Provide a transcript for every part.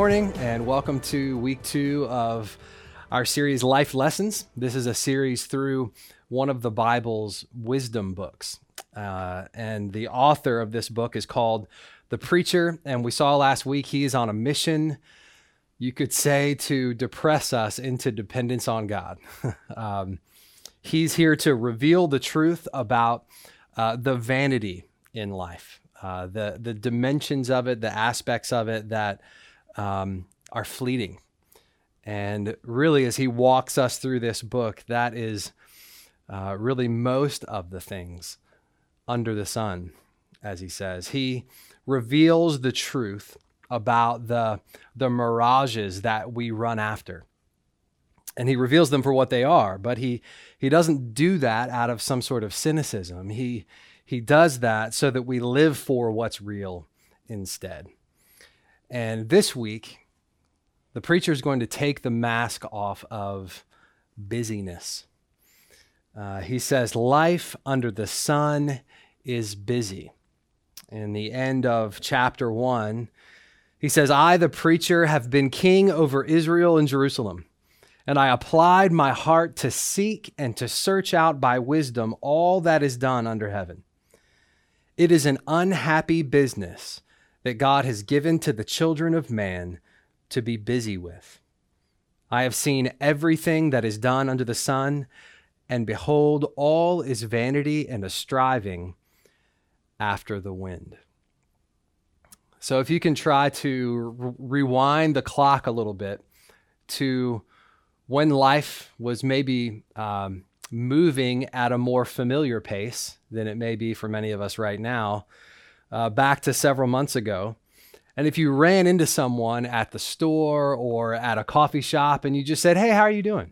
morning and welcome to week 2 of our series Life Lessons. This is a series through one of the Bible's wisdom books. And the author of this book is called The Preacher. And we saw last week he is on a mission, you could say, to depress us into dependence on God. He's here to reveal the truth about the vanity in life, the dimensions of it, the aspects of it that are fleeting. And really, as he walks us through this book, that is really most of the things under the sun, as he says. He reveals the truth about the mirages that we run after. And he reveals them for what they are, but he doesn't do that out of some sort of cynicism. He does that so that we live for what's real instead. And this week, the preacher is going to take the mask off of busyness. He says, life under the sun is busy. In the end of chapter 1, he says, I, the preacher, have been king over Israel and Jerusalem, and I applied my heart to seek and to search out by wisdom all that is done under heaven. It is an unhappy business that God has given to the children of man to be busy with. I have seen everything that is done under the sun, and behold, all is vanity and a striving after the wind. So if you can try to rewind the clock a little bit to when life was maybe moving at a more familiar pace than it may be for many of us right now, back to several months ago. And if you ran into someone at the store or at a coffee shop and you just said, hey, how are you doing?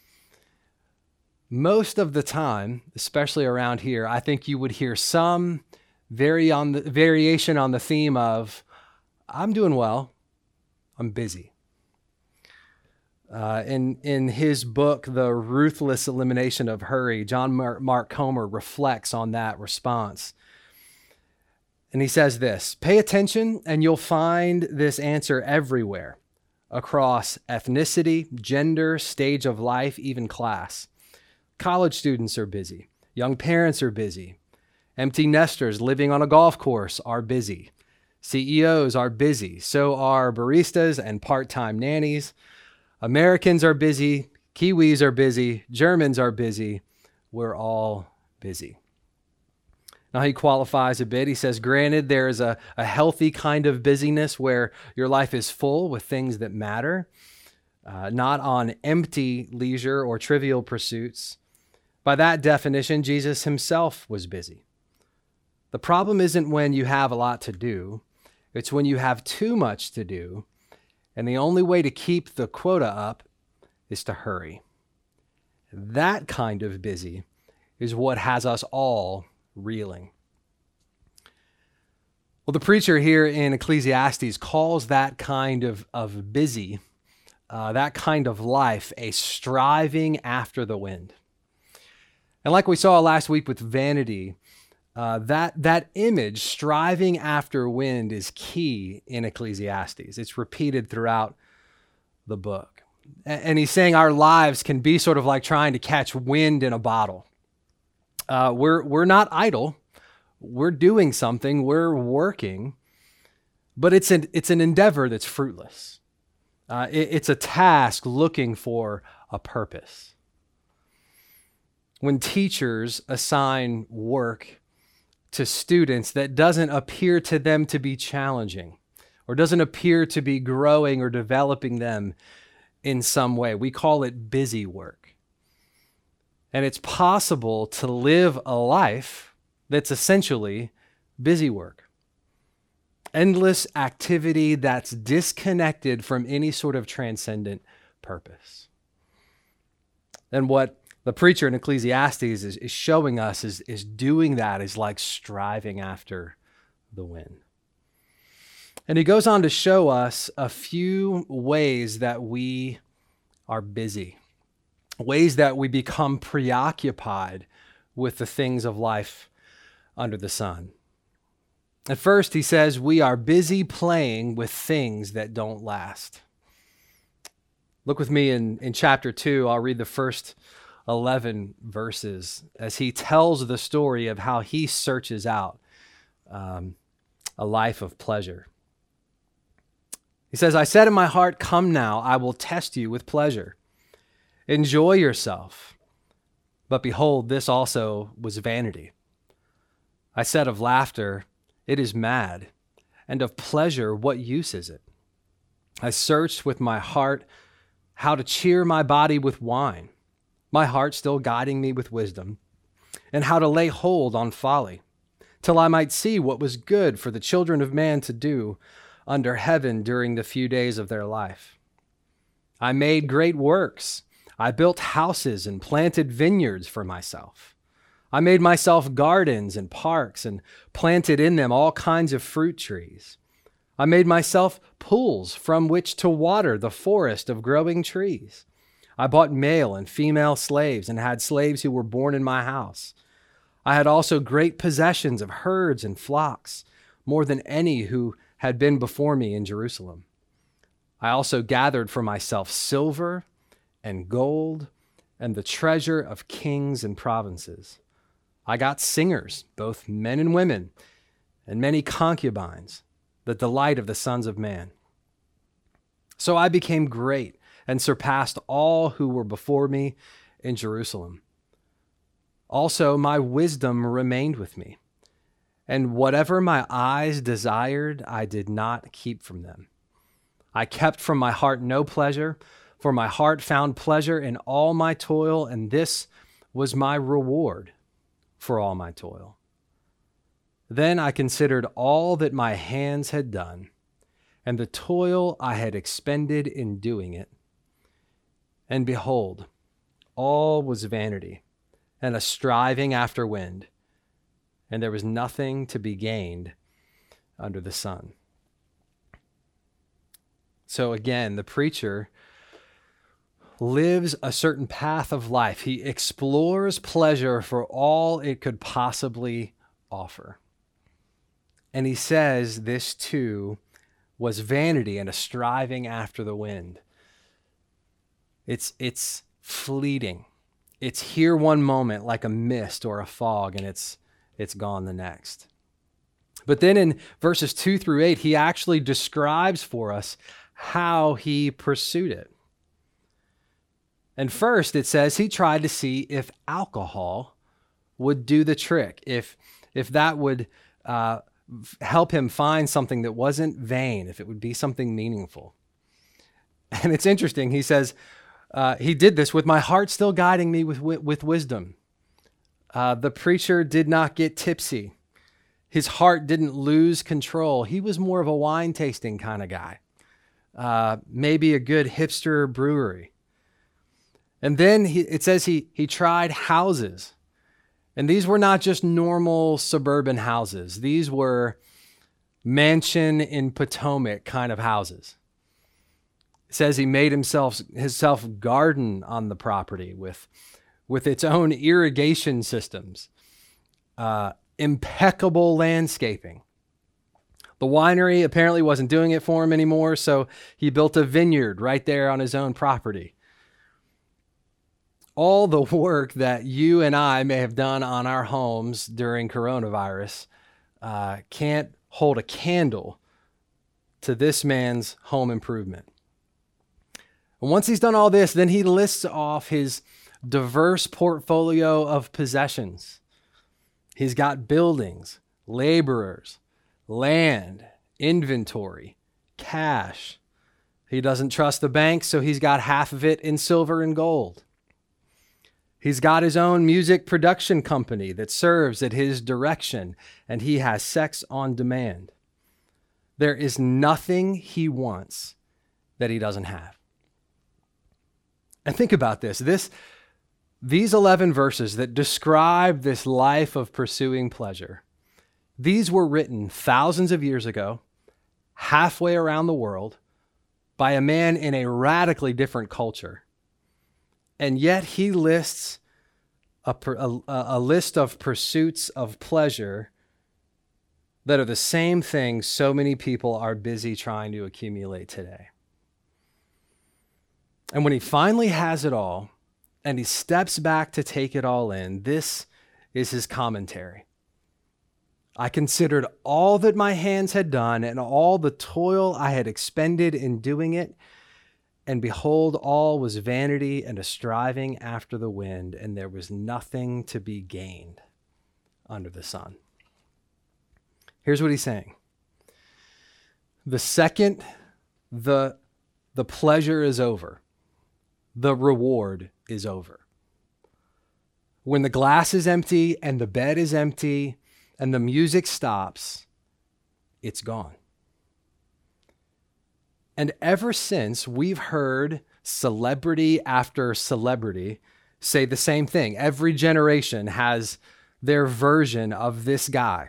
Most of the time, especially around here, I think you would hear some variation on the theme of, I'm doing well, I'm busy. In his book, The Ruthless Elimination of Hurry, John Mark Comer reflects on that response. And he says this, pay attention and you'll find this answer everywhere, across ethnicity, gender, stage of life, even class. College students are busy. Young parents are busy. Empty nesters living on a golf course are busy. CEOs are busy. So are baristas and part-time nannies. Americans are busy. Kiwis are busy. Germans are busy. We're all busy. Now he qualifies a bit. He says, granted, there is a healthy kind of busyness where your life is full with things that matter, not on empty leisure or trivial pursuits. By that definition, Jesus himself was busy. The problem isn't when you have a lot to do. It's when you have too much to do, and the only way to keep the quota up is to hurry. That kind of busy is what has us all reeling. Well, the preacher here in Ecclesiastes calls that kind of busy, that kind of life, a striving after the wind. And like we saw last week with vanity, that image, striving after wind, is key in Ecclesiastes. It's repeated throughout the book. And he's saying our lives can be sort of like trying to catch wind in a bottle. We're not idle. We're doing something. We're working, but it's an endeavor that's fruitless. It's a task looking for a purpose. When teachers assign work to students that doesn't appear to them to be challenging or doesn't appear to be growing or developing them in some way, we call it busy work. And it's possible to live a life that's essentially busy work. Endless activity that's disconnected from any sort of transcendent purpose. And what the preacher in Ecclesiastes is showing us is doing that is like striving after the wind. And he goes on to show us a few ways that we are busy. Ways that we become preoccupied with the things of life under the sun. At first, he says, we are busy playing with things that don't last. Look with me in chapter 2. I'll read the first 11 verses as he tells the story of how he searches out a life of pleasure. He says, I said in my heart, come now, I will test you with pleasure. Enjoy yourself. But behold, this also was vanity. I said of laughter, it is mad, and of pleasure, what use is it? I searched with my heart how to cheer my body with wine, my heart still guiding me with wisdom, and how to lay hold on folly, till I might see what was good for the children of man to do under heaven during the few days of their life. I made great works. I built houses and planted vineyards for myself. I made myself gardens and parks and planted in them all kinds of fruit trees. I made myself pools from which to water the forest of growing trees. I bought male and female slaves and had slaves who were born in my house. I had also great possessions of herds and flocks, more than any who had been before me in Jerusalem. I also gathered for myself silver and gold and the treasure of kings and provinces. I got singers, both men and women, and many concubines, the delight of the sons of man. So I became great and surpassed all who were before me in Jerusalem. Also, my wisdom remained with me, and whatever my eyes desired, I did not keep from them. I kept from my heart no pleasure, for my heart found pleasure in all my toil, and this was my reward for all my toil. Then I considered all that my hands had done, and the toil I had expended in doing it. And behold, all was vanity, and a striving after wind, and there was nothing to be gained under the sun. So again, the preacher lives a certain path of life. He explores pleasure for all it could possibly offer. And he says this too was vanity and a striving after the wind. It's fleeting. It's here one moment like a mist or a fog, and it's gone the next. But then in verses 2 through 8, he actually describes for us how he pursued it. And first it says he tried to see if alcohol would do the trick, if that would help him find something that wasn't vain, if it would be something meaningful. And it's interesting. He says, he did this with my heart still guiding me with wisdom. The preacher did not get tipsy. His heart didn't lose control. He was more of a wine tasting kind of guy. Maybe a good hipster brewery. And then it says he tried houses. And these were not just normal suburban houses. These were mansion in Potomac kind of houses. It says he made himself garden on the property with its own irrigation systems, impeccable landscaping. The winery apparently wasn't doing it for him anymore, so he built a vineyard right there on his own property. All the work that you and I may have done on our homes during coronavirus can't hold a candle to this man's home improvement. And once he's done all this, then he lists off his diverse portfolio of possessions. He's got buildings, laborers, land, inventory, cash. He doesn't trust the bank, so he's got half of it in silver and gold. He's got his own music production company that serves at his direction, and he has sex on demand. There is nothing he wants that he doesn't have. And think about this. These 11 verses that describe this life of pursuing pleasure, these were written thousands of years ago, halfway around the world, by a man in a radically different culture. And yet he lists a list of pursuits of pleasure that are the same things so many people are busy trying to accumulate today. And when he finally has it all, and he steps back to take it all in, this is his commentary. I considered all that my hands had done and all the toil I had expended in doing it, and behold, all was vanity and a striving after the wind, and there was nothing to be gained under the sun. Here's what he's saying. The second the pleasure is over, the reward is over. When the glass is empty and the bed is empty and the music stops, it's gone. And ever since, we've heard celebrity after celebrity say the same thing. Every generation has their version of this guy.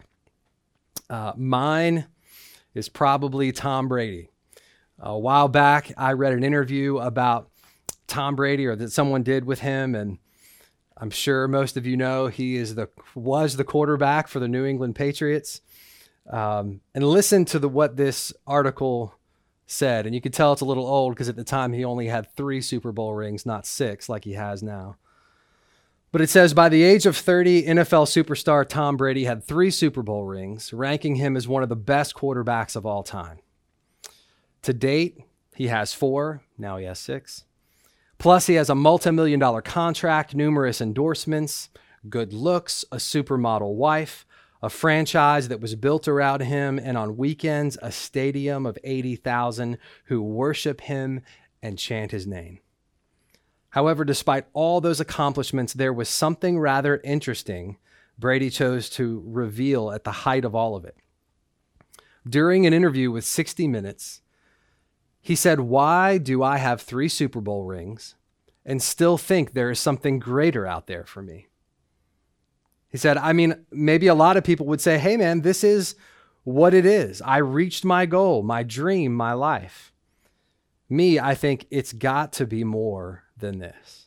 Mine is probably Tom Brady. A while back, I read an interview about Tom Brady, or that someone did with him, and I'm sure most of you know he was the quarterback for the New England Patriots. And listen to what this article said, and you could tell it's a little old because at the time he only had 3 Super Bowl rings, not 6 like he has now. But it says, by the age of 30, NFL superstar Tom Brady had 3 Super Bowl rings, ranking him as one of the best quarterbacks of all time. To date, he has 4. Now he has 6. Plus, he has a multi-million-dollar contract, numerous endorsements, good looks, a supermodel wife, a franchise that was built around him, and on weekends, a stadium of 80,000 who worship him and chant his name. However, despite all those accomplishments, there was something rather interesting Brady chose to reveal at the height of all of it. During an interview with 60 Minutes, he said, "Why do I have 3 Super Bowl rings and still think there is something greater out there for me?" He said, maybe a lot of people would say, hey man, this is what it is. I reached my goal, my dream, my life. Me, I think it's got to be more than this.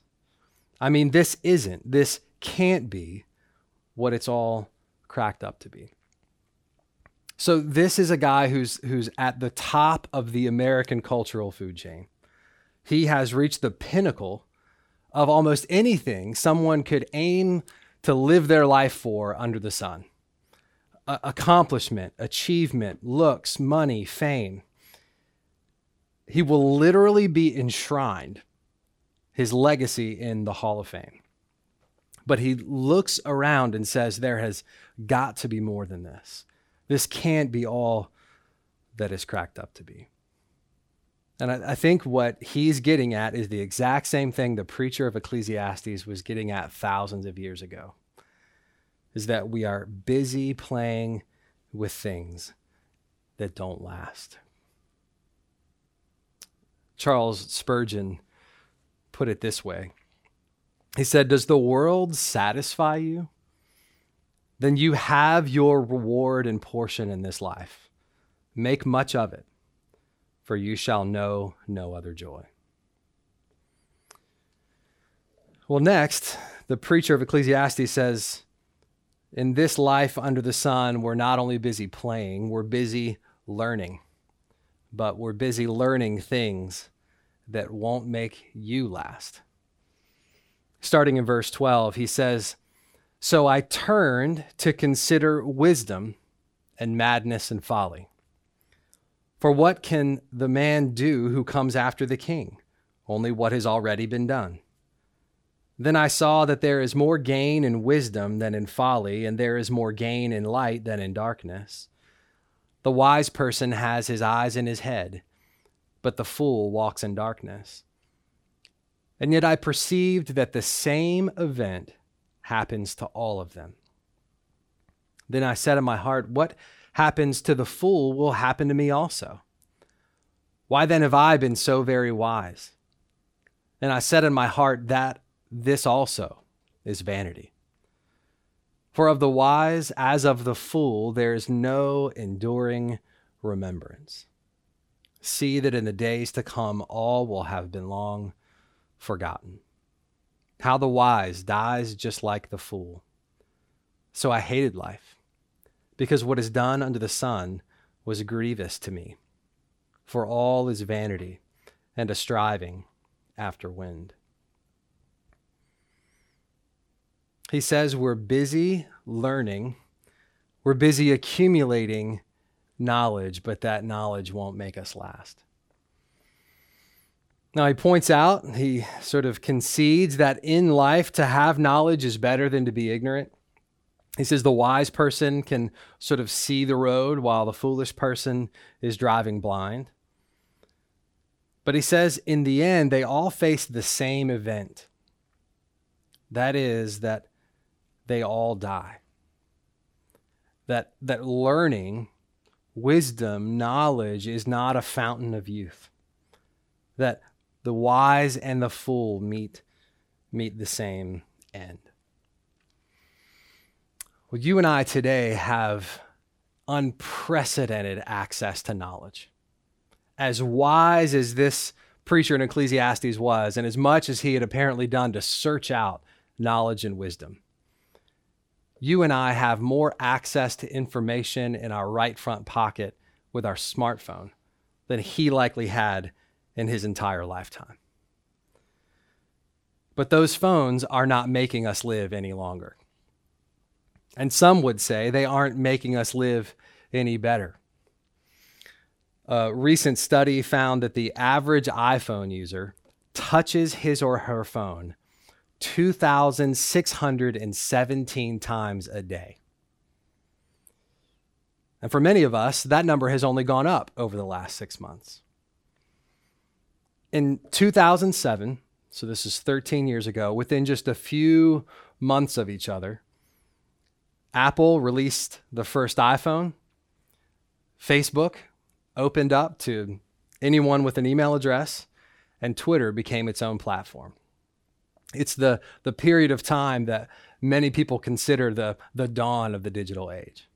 This can't be what it's all cracked up to be. So this is a guy who's at the top of the American cultural food chain. He has reached the pinnacle of almost anything someone could aim to live their life for under the sun. Accomplishment, achievement, looks, money, fame. He will literally be enshrined, his legacy in the Hall of Fame. But he looks around and says, there has got to be more than this. This can't be all that is cracked up to be. And I think what he's getting at is the exact same thing the preacher of Ecclesiastes was getting at thousands of years ago, is that we are busy playing with things that don't last. Charles Spurgeon put it this way. He said, "Does the world satisfy you? Then you have your reward and portion in this life. Make much of it, for you shall know no other joy." Well, next, the preacher of Ecclesiastes says, in this life under the sun, we're not only busy playing, we're busy learning. But we're busy learning things that won't make you last. Starting in verse 12, he says, "So I turned to consider wisdom and madness and folly. For what can the man do who comes after the king? Only what has already been done. Then I saw that there is more gain in wisdom than in folly, and there is more gain in light than in darkness. The wise person has his eyes in his head, but the fool walks in darkness. And yet I perceived that the same event happens to all of them. Then I said in my heart, what happens to the fool will happen to me also. Why then have I been so very wise? And I said in my heart that this also is vanity. For of the wise as of the fool, there is no enduring remembrance. See that in the days to come, all will have been long forgotten. How the wise dies just like the fool. So I hated life, because what is done under the sun was grievous to me. For all is vanity and a striving after wind. He says we're busy learning, we're busy accumulating knowledge, but that knowledge won't make us last. Now he points out, he sort of concedes that in life to have knowledge is better than to be ignorant. He says the wise person can sort of see the road while the foolish person is driving blind. But he says in the end, they all face the same event. That is that they all die. That learning, wisdom, knowledge is not a fountain of youth. That the wise and the fool meet the same end. Well, you and I today have unprecedented access to knowledge. As wise as this preacher in Ecclesiastes was, and as much as he had apparently done to search out knowledge and wisdom, you and I have more access to information in our right front pocket with our smartphone than he likely had in his entire lifetime. But those phones are not making us live any longer. And some would say they aren't making us live any better. A recent study found that the average iPhone user touches his or her phone 2,617 times a day. And for many of us, that number has only gone up over the last 6 months. In 2007, so this is 13 years ago, within just a few months of each other, Apple released the first iPhone. Facebook opened up to anyone with an email address, and Twitter became its own platform. It's the period of time that many people consider the dawn of the digital age.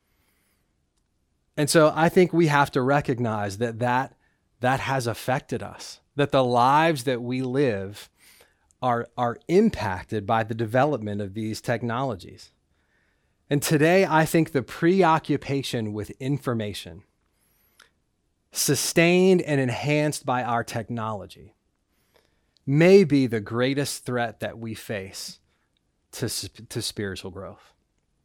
And so I think we have to recognize that has affected us, that the lives that we live are impacted by the development of these technologies. And today, I think the preoccupation with information, sustained and enhanced by our technology, may be the greatest threat that we face to spiritual growth.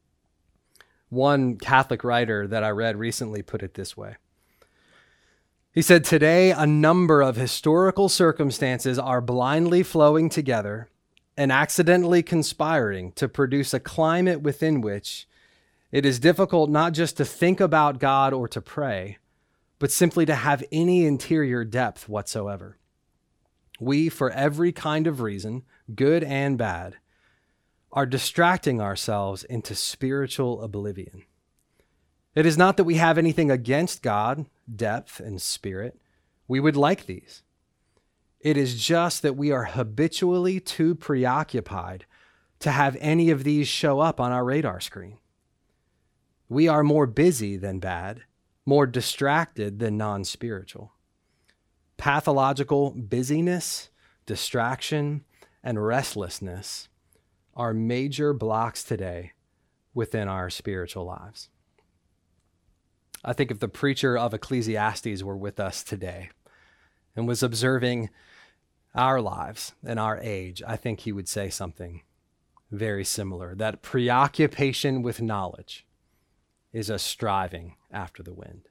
One Catholic writer that I read recently put it this way. He said, "Today, a number of historical circumstances are blindly flowing together and accidentally conspiring to produce a climate within which it is difficult not just to think about God or to pray, but simply to have any interior depth whatsoever. We, for every kind of reason, good and bad, are distracting ourselves into spiritual oblivion. It is not that we have anything against God, depth, and spirit. We would like these. It is just that we are habitually too preoccupied to have any of these show up on our radar screen. We are more busy than bad, more distracted than non-spiritual. Pathological busyness, distraction, and restlessness are major blocks today within our spiritual lives." I think if the preacher of Ecclesiastes were with us today and was observing our lives and our age, I think he would say something very similar, that preoccupation with knowledge is a striving after the wind.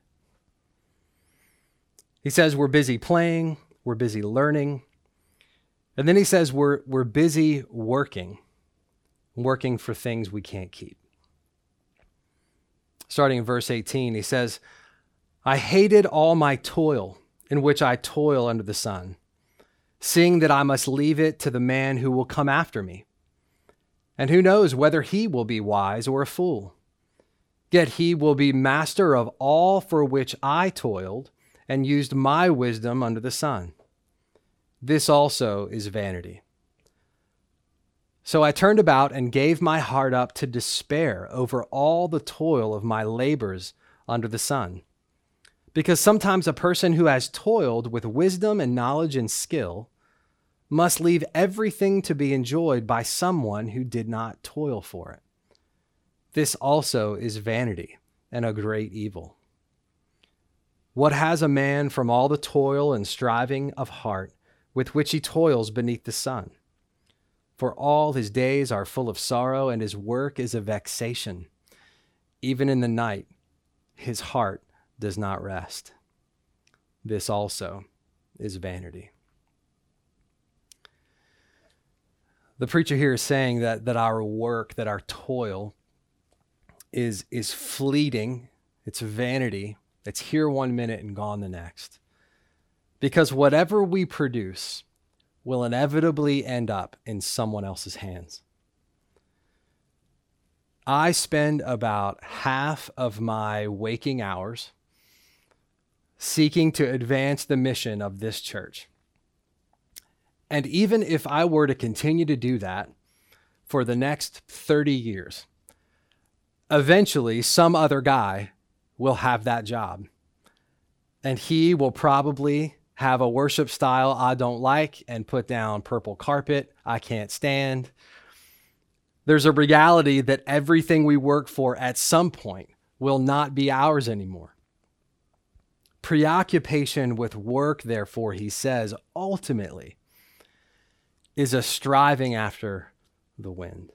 He says we're busy playing, we're busy learning, and then he says we're busy working for things we can't keep. Starting in verse 18, he says, "I hated all my toil in which I toil under the sun, seeing that I must leave it to the man who will come after me. And who knows whether he will be wise or a fool? Yet he will be master of all for which I toiled and used my wisdom under the sun. This also is vanity. So I turned about and gave my heart up to despair over all the toil of my labors under the sun. Because sometimes a person who has toiled with wisdom and knowledge and skill must leave everything to be enjoyed by someone who did not toil for it. this also is vanity and a great evil. What has a man from all the toil and striving of heart with which he toils beneath the sun? For all his days are full of sorrow, and his work is a vexation. Even in the night, his heart does not rest. This also is vanity. The preacher here is saying that our work, that our toil is fleeting. It's vanity. It's here 1 minute and gone the next. Because whatever we produce will inevitably end up in someone else's hands. I spend about half of my waking hours seeking to advance the mission of this church. And even if I were to continue to do that for the next 30 years, eventually some other guy will have that job. And he will probably have a worship style I don't like and put down purple carpet I can't stand. There's a reality that everything we work for at some point will not be ours anymore. Preoccupation with work, therefore, he says, ultimately is a striving after the wind.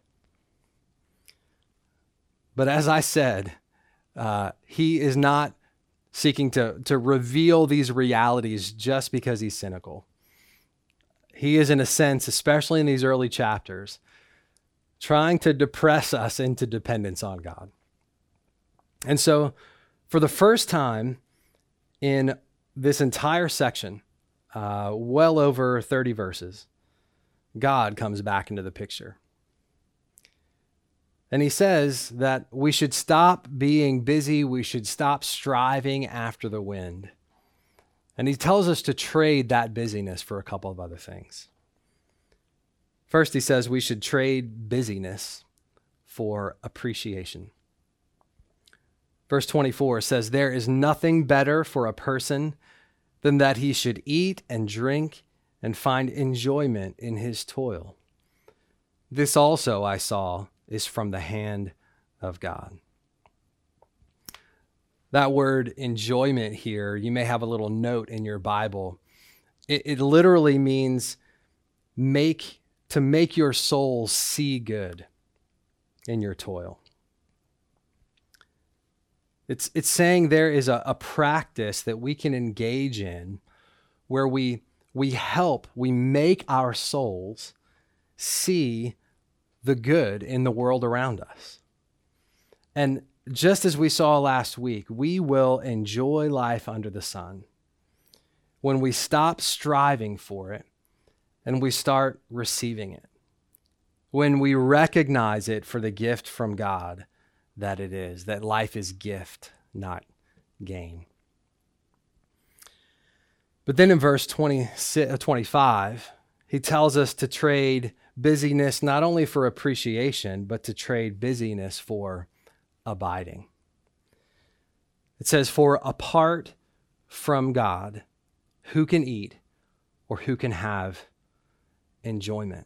But as I said, he is not seeking to reveal these realities just because he's cynical. He is, in a sense, especially in these early chapters, trying to depress us into dependence on God. And so, for the first time in this entire section, well over 30 verses, God comes back into the picture. And he says that we should stop being busy, we should stop striving after the wind. And he tells us to trade that busyness for a couple of other things. First, he says we should trade busyness for appreciation. Verse 24 says, "There is nothing better for a person than that he should eat and drink and find enjoyment in his toil. This also I saw is from the hand of God." That word enjoyment here, you may have a little note in your Bible. It literally means to make your soul see good in your toil. It's saying there is a practice that we can engage in where we make our souls see the good in the world around us. And just as we saw last week, we will enjoy life under the sun when we stop striving for it and we start receiving it. When we recognize it for the gift from God that it is, that life is gift, not gain. But then in verse 25, he tells us to trade busyness not only for appreciation, but to trade busyness for abiding. It says, "For apart from God, who can eat or who can have enjoyment?"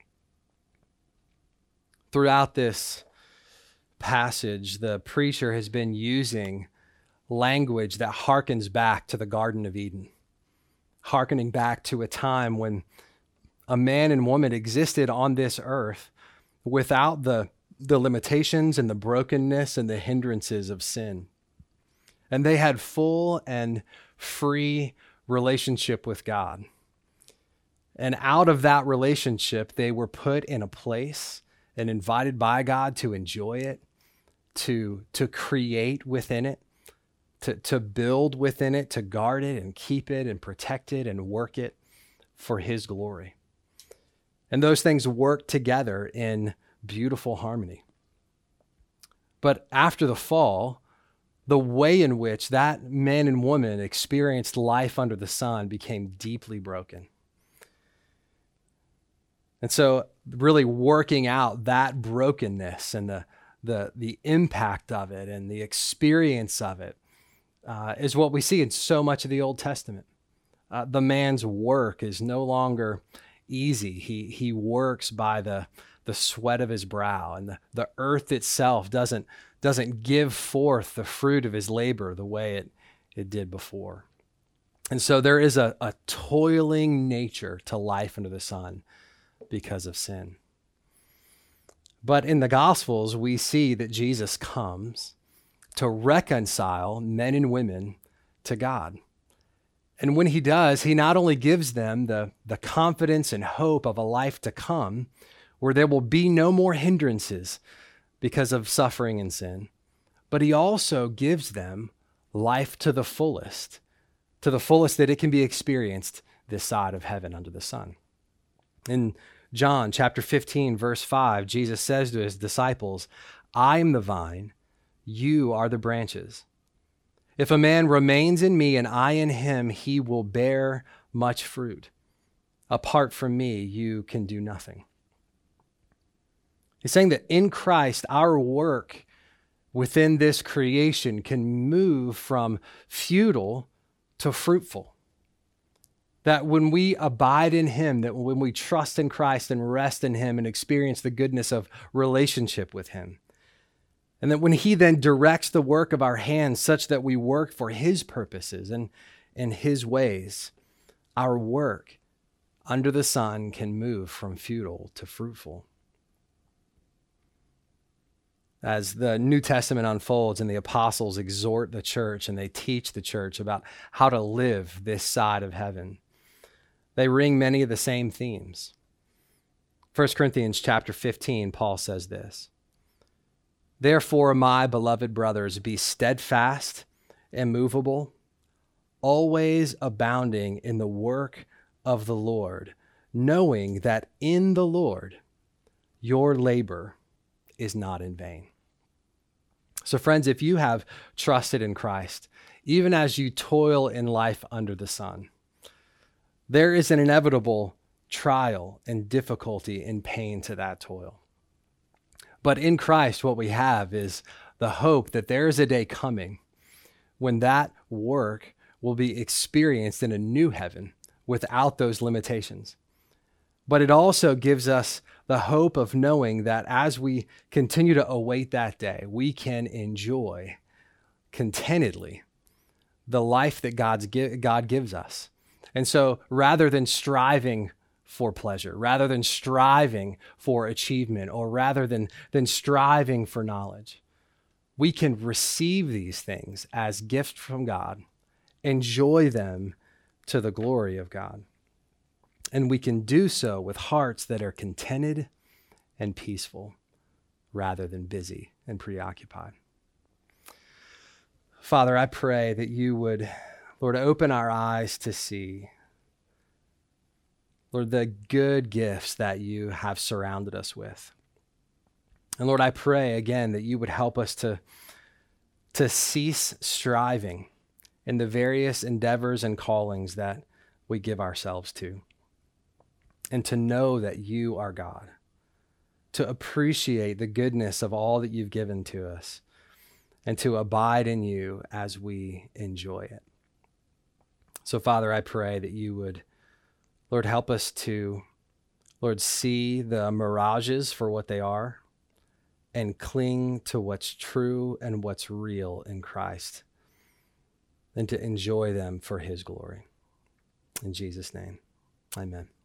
Throughout this passage, the preacher has been using language that harkens back to the Garden of Eden, harkening back to a time when a man and woman existed on this earth without the limitations and the brokenness and the hindrances of sin. And they had full and free relationship with God. And out of that relationship, they were put in a place and invited by God to enjoy it, to create within it, to build within it, to guard it and keep it and protect it and work it for his glory. And those things work together in beautiful harmony. But after the fall, the way in which that man and woman experienced life under the sun became deeply broken. And so really working out that brokenness and the impact of it and the experience of it is what we see in so much of the Old Testament. The man's work is no longer easy. He works by the the sweat of his brow, and the earth itself doesn't give forth the fruit of his labor the way it did before. And so there is a toiling nature to life under the sun because of sin. But in the Gospels, we see that Jesus comes to reconcile men and women to God. And when he does, he not only gives them the confidence and hope of a life to come where there will be no more hindrances because of suffering and sin, but he also gives them life to the fullest that it can be experienced this side of heaven under the sun. In John chapter 15, verse 5, Jesus says to his disciples, "I am the vine, you are the branches. If a man remains in me and I in him, he will bear much fruit. Apart from me, you can do nothing." He's saying that in Christ, our work within this creation can move from futile to fruitful. That when we abide in him, that when we trust in Christ and rest in him and experience the goodness of relationship with him, and that when he then directs the work of our hands such that we work for his purposes and in his ways, our work under the sun can move from futile to fruitful. As the New Testament unfolds and the apostles exhort the church and they teach the church about how to live this side of heaven, they ring many of the same themes. 1 Corinthians chapter 15, Paul says this, "Therefore, my beloved brothers, be steadfast, immovable, always abounding in the work of the Lord, knowing that in the Lord your labor is not in vain." So friends, if you have trusted in Christ, even as you toil in life under the sun, there is an inevitable trial and difficulty and pain to that toil. But in Christ, what we have is the hope that there is a day coming when that work will be experienced in a new heaven without those limitations. But it also gives us the hope of knowing that as we continue to await that day, we can enjoy contentedly the life that God gives us. And so rather than striving for pleasure, rather than striving for achievement, or rather than striving for knowledge, we can receive these things as gifts from God, enjoy them to the glory of God. And we can do so with hearts that are contented and peaceful rather than busy and preoccupied. Father, I pray that you would, Lord, open our eyes to see, Lord, the good gifts that you have surrounded us with. And Lord, I pray again that you would help us to cease striving in the various endeavors and callings that we give ourselves to, and to know that you are God, to appreciate the goodness of all that you've given to us, and to abide in you as we enjoy it. So, Father, I pray that you would, Lord, help us to, Lord, see the mirages for what they are and cling to what's true and what's real in Christ, and to enjoy them for his glory. In Jesus' name, amen.